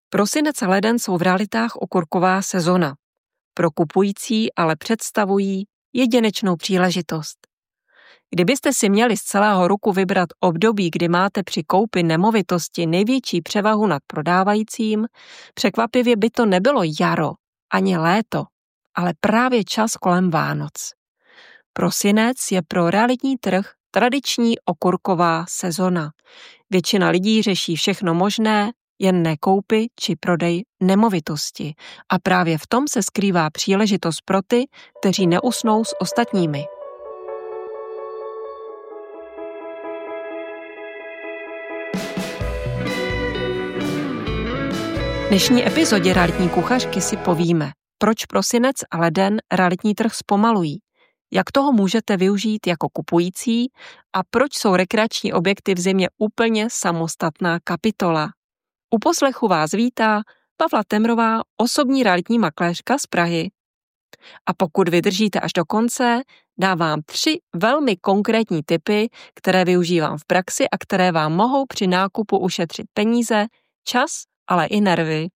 Prosinec a leden jsou v realitách okurková sezona. Pro kupující ale představují jedinečnou příležitost. Kdybyste si měli z celého roku vybrat období, kdy máte při koupi nemovitosti největší převahu nad prodávajícím, překvapivě by to nebylo jaro ani léto, ale právě čas kolem Vánoc. Prosinec je pro realitní trh tradiční okurková sezona. Většina lidí řeší všechno možné, jen ne koupy či prodej nemovitosti. A právě v tom se skrývá příležitost pro ty, kteří neusnou s ostatními. V dnešní epizodě Realitní kuchařky si povíme, proč prosinec a leden realitní trh zpomalují, jak toho můžete využít jako kupující a proč jsou rekreační objekty v zimě úplně samostatná kapitola. U poslechu vás vítá Pavla Temrová, osobní realitní makléřka z Prahy. A pokud vydržíte až do konce, dávám 3 velmi konkrétní tipy, které využívám v praxi a které vám mohou při nákupu ušetřit peníze, čas, ale i nervy.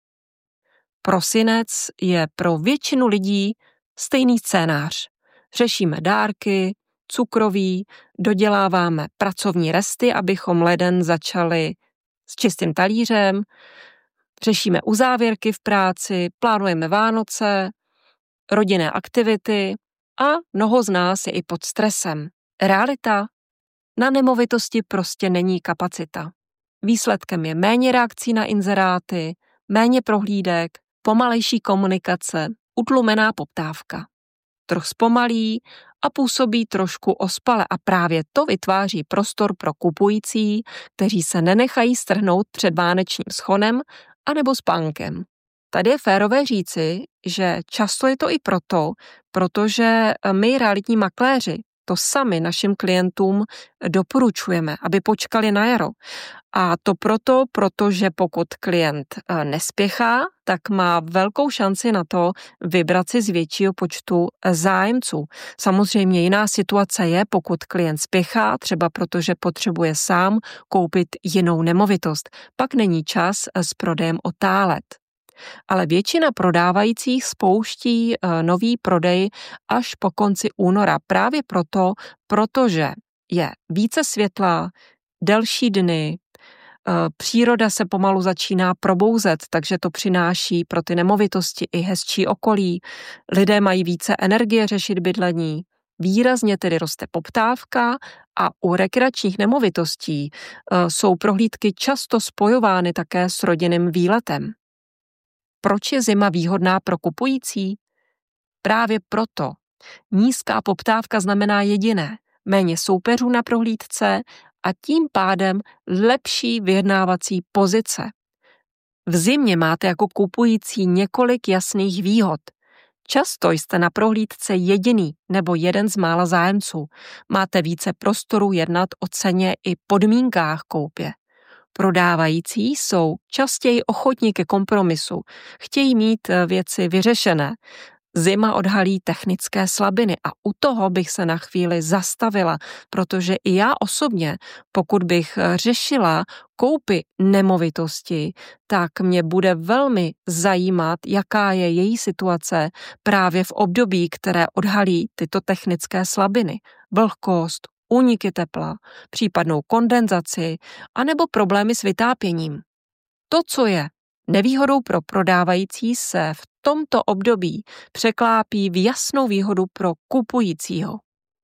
Prosinec je pro většinu lidí stejný scénář. Řešíme dárky, cukroví, doděláváme pracovní resty, abychom leden začali s čistým talířem, řešíme uzávěrky v práci, plánujeme Vánoce, rodinné aktivity a mnoho z nás je i pod stresem. Realita? Na nemovitosti prostě není kapacita. Výsledkem je méně reakcí na inzeráty, méně prohlídek, pomalejší komunikace, utlumená poptávka. Trh zpomalí a působí trošku ospale a právě to vytváří prostor pro kupující, kteří se nenechají strhnout před vánečním schonem anebo spánkem. Tady je férové říci, že často je to i proto, protože my realitní makléři to sami našim klientům doporučujeme, aby počkali na jaro. A to proto, protože pokud klient nespěchá, tak má velkou šanci na to vybrat si z většího počtu zájemců. Samozřejmě jiná situace je, pokud klient spěchá, třeba protože potřebuje sám koupit jinou nemovitost. Pak není čas s prodejem otálet. Ale většina prodávajících spouští nový prodej až po konci února. Právě proto, protože je více světla, delší dny, příroda se pomalu začíná probouzet, takže to přináší pro ty nemovitosti i hezčí okolí. Lidé mají více energie řešit bydlení, výrazně tedy roste poptávka a u rekreačních nemovitostí jsou prohlídky často spojovány také s rodinným výletem. Proč je zima výhodná pro kupující? Právě proto. Nízká poptávka znamená jediné, méně soupeřů na prohlídce a tím pádem lepší vyjednávací pozice. V zimě máte jako kupující několik jasných výhod. Často jste na prohlídce jediný nebo jeden z mála zájemců. Máte více prostoru jednat o ceně i podmínkách koupě. Prodávající jsou častěji ochotní ke kompromisu, chtějí mít věci vyřešené. Zima odhalí technické slabiny a u toho bych se na chvíli zastavila, protože i já osobně, pokud bych řešila koupy nemovitosti, tak mě bude velmi zajímat, jaká je její situace právě v období, které odhalí tyto technické slabiny. Vlhkost, úniky tepla, případnou kondenzaci anebo problémy s vytápěním. To, co je nevýhodou pro prodávající, se v tomto období překlápí v jasnou výhodu pro kupujícího.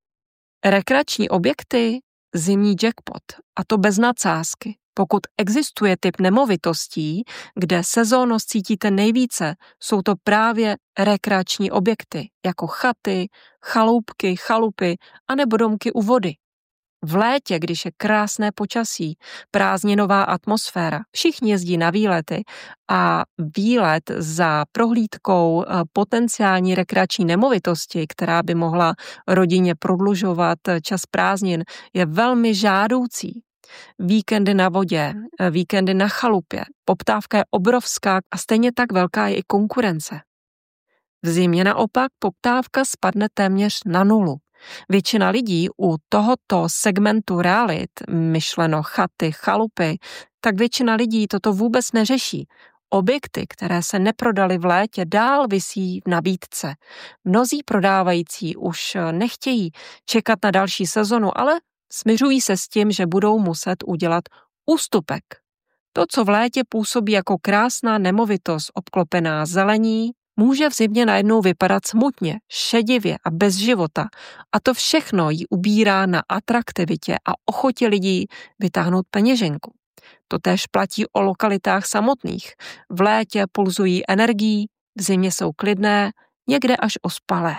Rekreační objekty, zimní jackpot, a to bez nadsázky. Pokud existuje typ nemovitostí, kde sezónnost cítíte nejvíce, jsou to právě rekreační objekty, jako chaty, chaloupky, chalupy anebo domky u vody. V létě, když je krásné počasí, prázdninová atmosféra, všichni jezdí na výlety a výlet za prohlídkou potenciální rekreační nemovitosti, která by mohla rodině prodlužovat čas prázdnin, je velmi žádoucí. Víkendy na vodě, víkendy na chalupě, poptávka je obrovská a stejně tak velká je i konkurence. V zimě naopak poptávka spadne téměř na nulu. Většina lidí u tohoto segmentu realit, myšleno chaty, chalupy, tak většina lidí toto vůbec neřeší. Objekty, které se neprodaly v létě, dál visí v nabídce. Mnozí prodávající už nechtějí čekat na další sezonu, ale smiřují se s tím, že budou muset udělat ústupek. To, co v létě působí jako krásná nemovitost obklopená zelení, může v zimě najednou vypadat smutně, šedivě a bez života. A to všechno jí ubírá na atraktivitě a ochotě lidí vytáhnout peněženku. Totéž platí o lokalitách samotných. V létě pulzují energií, v zimě jsou klidné, někde až ospalé.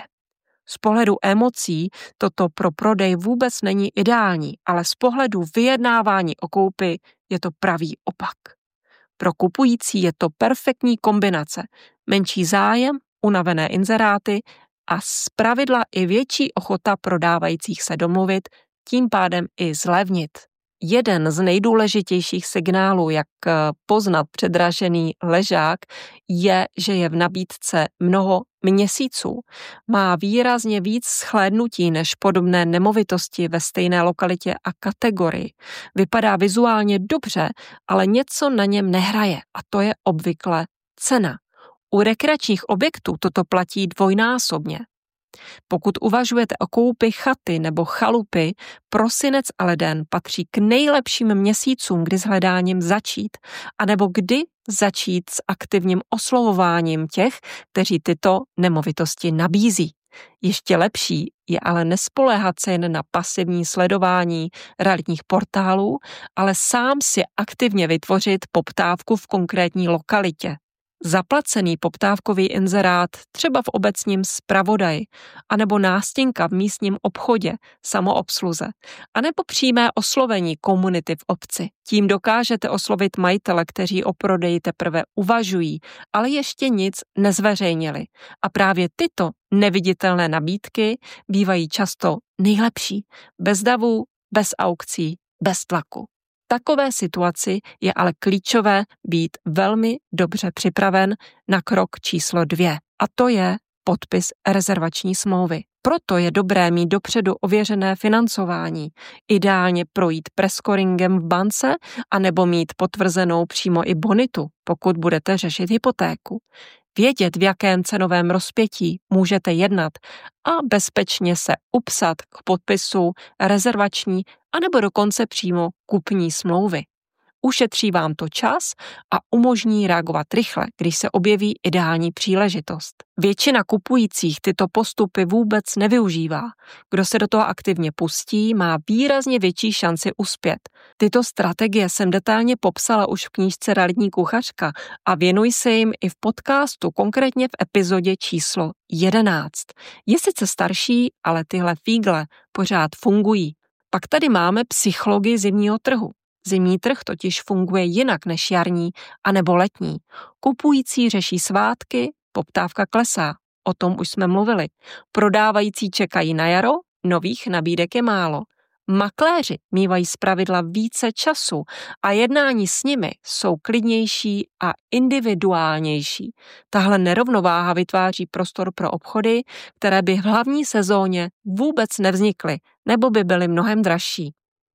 Z pohledu emocí toto pro prodej vůbec není ideální, ale z pohledu vyjednávání o koupi je to pravý opak. Pro kupující je to perfektní kombinace. Menší zájem, unavené inzeráty a zpravidla i větší ochota prodávajících se domluvit, tím pádem i zlevnit. Jeden z nejdůležitějších signálů, jak poznat předražený ležák, je, že je v nabídce mnoho měsíců. Má výrazně víc shlédnutí než podobné nemovitosti ve stejné lokalitě a kategorii. Vypadá vizuálně dobře, ale něco na něm nehraje a to je obvykle cena. U rekreačních objektů toto platí dvojnásobně. Pokud uvažujete o koupi chaty nebo chalupy, prosinec a leden patří k nejlepším měsícům, kdy s hledáním začít, anebo kdy začít s aktivním oslovováním těch, kteří tyto nemovitosti nabízí. Ještě lepší je ale nespoléhat se jen na pasivní sledování realitních portálů, ale sám si aktivně vytvořit poptávku v konkrétní lokalitě. Zaplacený poptávkový inzerát třeba v obecním zpravodaji, anebo nástěnka v místním obchodě, samoobsluze, anebo přímé oslovení komunity v obci. Tím dokážete oslovit majitele, kteří o prodeji teprve uvažují, ale ještě nic nezveřejnili. A právě tyto neviditelné nabídky bývají často nejlepší, bez davů, bez aukcí, bez tlaku. V takové situaci je ale klíčové být velmi dobře připraven na krok číslo 2, a to je podpis rezervační smlouvy. Proto je dobré mít dopředu ověřené financování, ideálně projít prescoringem v bance anebo mít potvrzenou přímo i bonitu, pokud budete řešit hypotéku. Vědět, v jakém cenovém rozpětí můžete jednat a bezpečně se upsat k podpisu rezervační anebo dokonce přímo kupní smlouvy. Ušetří vám to čas a umožní reagovat rychle, když se objeví ideální příležitost. Většina kupujících tyto postupy vůbec nevyužívá. Kdo se do toho aktivně pustí, má výrazně větší šanci uspět. Tyto strategie jsem detailně popsala už v knížce Realitní kuchařka a věnuji se jim i v podcastu, konkrétně v epizodě číslo 11. Je sice starší, ale tyhle fígle pořád fungují. Pak tady máme psychologii zimního trhu. Zimní trh totiž funguje jinak než jarní anebo letní. Kupující řeší svátky, poptávka klesá. O tom už jsme mluvili. Prodávající čekají na jaro, nových nabídek je málo. Makléři mívají zpravidla více času a jednání s nimi jsou klidnější a individuálnější. Tahle nerovnováha vytváří prostor pro obchody, které by v hlavní sezóně vůbec nevznikly nebo by byly mnohem dražší.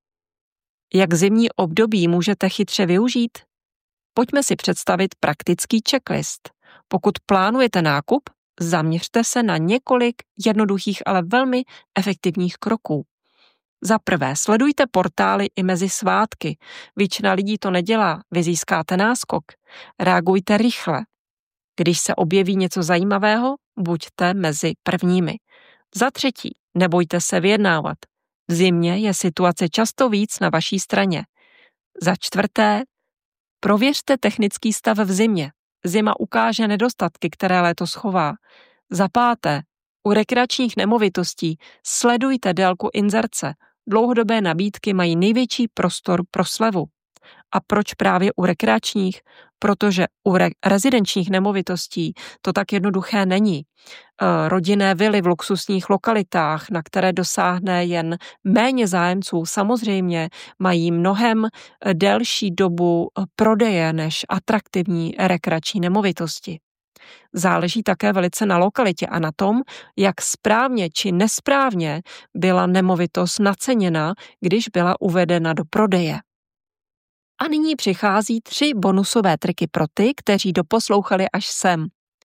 Jak zimní období můžete chytře využít? Pojďme si představit praktický checklist. Pokud plánujete nákup, zaměřte se na několik jednoduchých, ale velmi efektivních kroků. Za prvé, sledujte portály i mezi svátky. Většina lidí to nedělá, vy získáte náskok. Reagujte rychle. Když se objeví něco zajímavého, buďte mezi prvními. Za třetí, nebojte se vyjednávat. V zimě je situace často víc na vaší straně. Za čtvrté, prověřte technický stav v zimě. Zima ukáže nedostatky, které léto schová. Za páté, u rekreačních nemovitostí sledujte délku inzerce. Dlouhodobé nabídky mají největší prostor pro slevu. A proč právě u rekreačních? Protože u rezidenčních nemovitostí to tak jednoduché není. Rodinné vily v luxusních lokalitách, na které dosáhne jen méně zájemců, samozřejmě mají mnohem delší dobu prodeje než atraktivní rekreační nemovitosti. Záleží také velice na lokalitě a na tom, jak správně či nesprávně byla nemovitost naceněna, když byla uvedena do prodeje. A nyní přichází 3 bonusové triky pro ty, kteří doposlouchali až sem.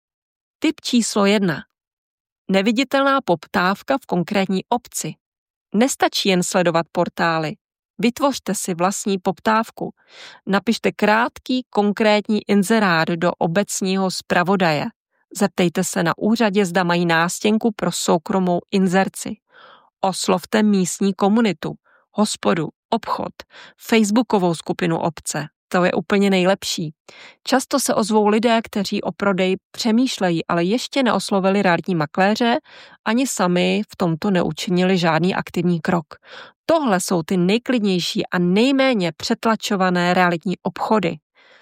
Tip číslo 1. Neviditelná poptávka v konkrétní obci. Nestačí jen sledovat portály. Vytvořte si vlastní poptávku. Napište krátký, konkrétní inzerát do obecního zpravodaje. Zeptejte se na úřadě, zda mají nástěnku pro soukromou inzerci. Oslovte místní komunitu, hospodu, obchod, facebookovou skupinu obce. To je úplně nejlepší. Často se ozvou lidé, kteří o prodej přemýšlejí, ale ještě neoslovili realitní makléře, ani sami v tomto neučinili žádný aktivní krok. Tohle jsou ty nejklidnější a nejméně přetlačované realitní obchody.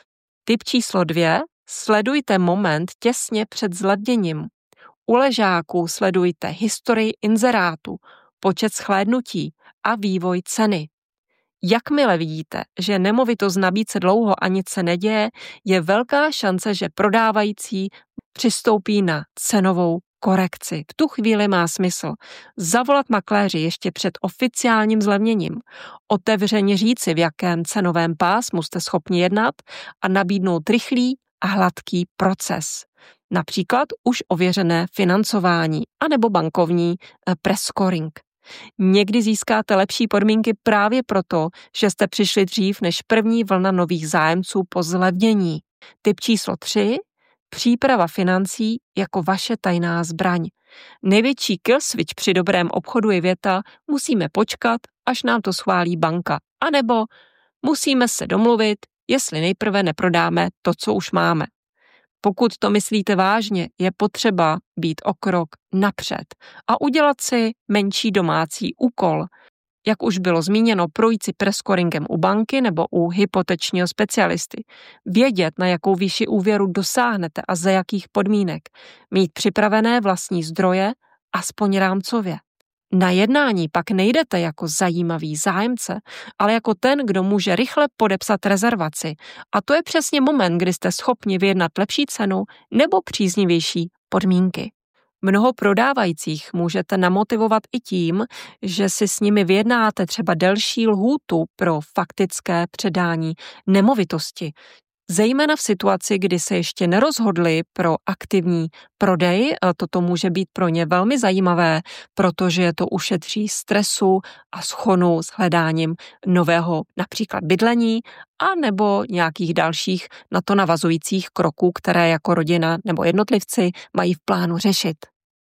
Tip číslo 2. Sledujte moment těsně před zlevněním. U ležáků sledujte historii inzerátu, počet shlédnutí a vývoj ceny. Jakmile vidíte, že nemovitost nabídce dlouho a nic se neděje, je velká šance, že prodávající přistoupí na cenovou korekci. V tu chvíli má smysl zavolat makléři ještě před oficiálním zlevněním, otevřeně říci, v jakém cenovém pásmu jste schopni jednat a nabídnout rychlý a hladký proces. Například už ověřené financování anebo bankovní prescoring. Někdy získáte lepší podmínky právě proto, že jste přišli dřív než první vlna nových zájemců po zlevnění. Tip číslo 3. Příprava financí jako vaše tajná zbraň. Největší kill switch při dobrém obchodu je věta musíme počkat, až nám to schválí banka. A nebo musíme se domluvit, jestli nejprve neprodáme to, co už máme. Pokud to myslíte vážně, je potřeba být o krok napřed a udělat si menší domácí úkol. Jak už bylo zmíněno, projít si prescoringem u banky nebo u hypotečního specialisty. Vědět, na jakou výši úvěru dosáhnete a za jakých podmínek. Mít připravené vlastní zdroje, aspoň rámcově. Na jednání pak nejdete jako zajímavý zájemce, ale jako ten, kdo může rychle podepsat rezervaci. A to je přesně moment, kdy jste schopni vyjednat lepší cenu nebo příznivější podmínky. Mnoho prodávajících můžete namotivovat i tím, že si s nimi vyjednáte třeba delší lhůtu pro faktické předání nemovitosti. Zejména v situaci, kdy se ještě nerozhodli pro aktivní prodej, toto může být pro ně velmi zajímavé, protože je to ušetří stresu a schonu s hledáním nového například bydlení a nebo nějakých dalších na to navazujících kroků, které jako rodina nebo jednotlivci mají v plánu řešit.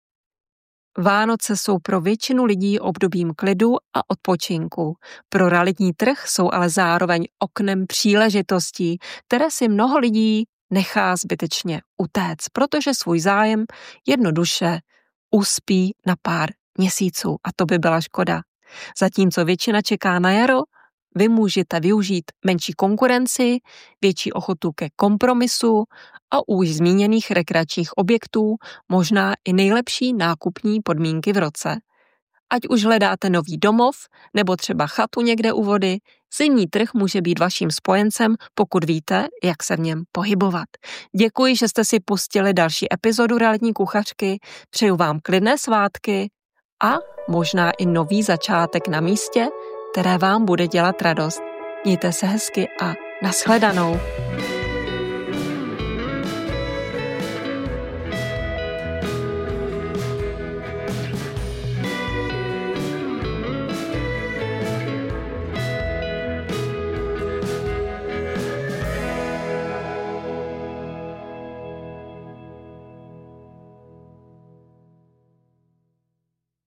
Vánoce jsou pro většinu lidí obdobím klidu a odpočinku. Pro realitní trh jsou ale zároveň oknem příležitostí, které si mnoho lidí nechá zbytečně utéct, protože svůj zájem jednoduše uspí na pár měsíců a to by byla škoda. Zatímco většina čeká na jaro, vy můžete využít menší konkurenci, větší ochotu ke kompromisu a už zmíněných rekreačních objektů možná i nejlepší nákupní podmínky v roce. Ať už hledáte nový domov nebo třeba chatu někde u vody, zimní trh může být vaším spojencem, pokud víte, jak se v něm pohybovat. Děkuji, že jste si pustili další epizodu Realitní kuchařky, přeju vám klidné svátky a možná i nový začátek na místě, které vám bude dělat radost. Mějte se hezky a nashledanou.